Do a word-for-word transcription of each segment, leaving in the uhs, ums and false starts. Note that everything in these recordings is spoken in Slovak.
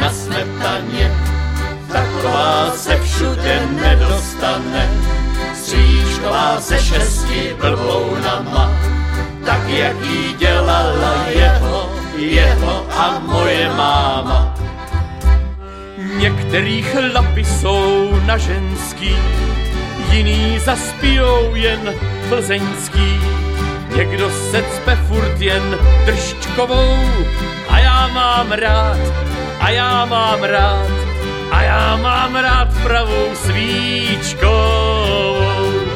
na smetaně, taková se všude nedostane. Stříčková ze šesti blbounama, tak jak jí dělala jeho, jeho a moje máma. Některý chlapi jsou na ženský, jiný zaspijou jen plzeňský. Někdo se cpe furt jen Držčkovou a já mám rád, a já mám rád, a já mám rád pravou Svíčkovou.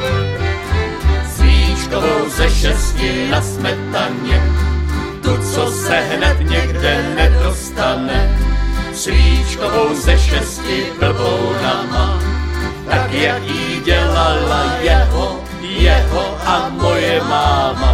Svíčkovou ze šesti na smetaně, tu, co se hned někde nedostane. Svíčkovou ze šesti blbounama, tak jak jí dělala jeho, jeho a moje máma.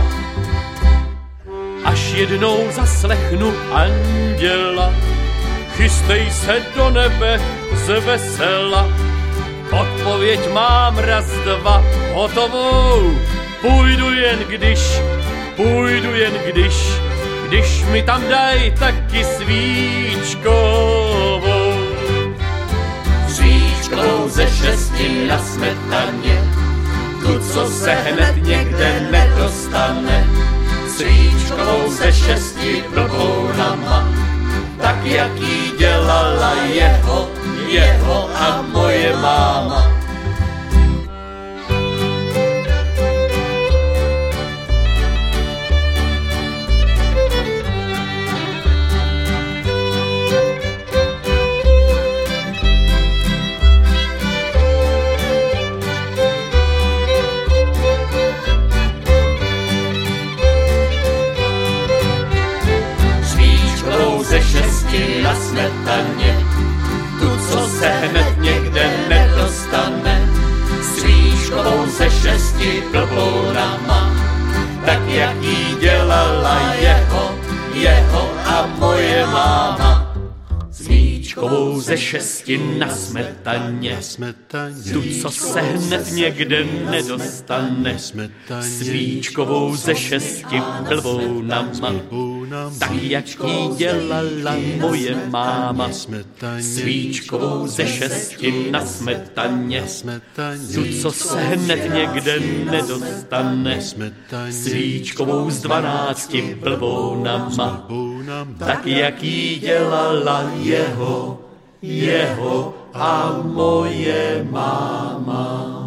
Až jednou zaslechnu anděla, chystej se do nebe z vesela. Odpověď mám raz, dva, hotovou. Půjdu jen když, půjdu jen když, když mi tam daj taky Svíčkovou. Svíčkovou ze šesti na smetaně, tu, co se hned někde nedostane. Svíčkovou ze šesti blbounama, tak jak jí dělala jeho, jeho a moje máma. Ze šesti na smetaně, tu, co se hned někde nedostane. Svíčkovou ze šesti blbounama, tak jak jí dělala jeho, jeho a moje máma. Svíčkovou ze šesti na smetaně, tu, co se hned někde nedostane. Svíčkovou ze šesti blbounama, tak jak jí dělala moje máma. Svíčkovou ze šesti na smetaně, tu, co se hned někde nedostane. Svíčkovou z dvanácti blbounama, tak jak jí dělala jeho, jeho a moje máma.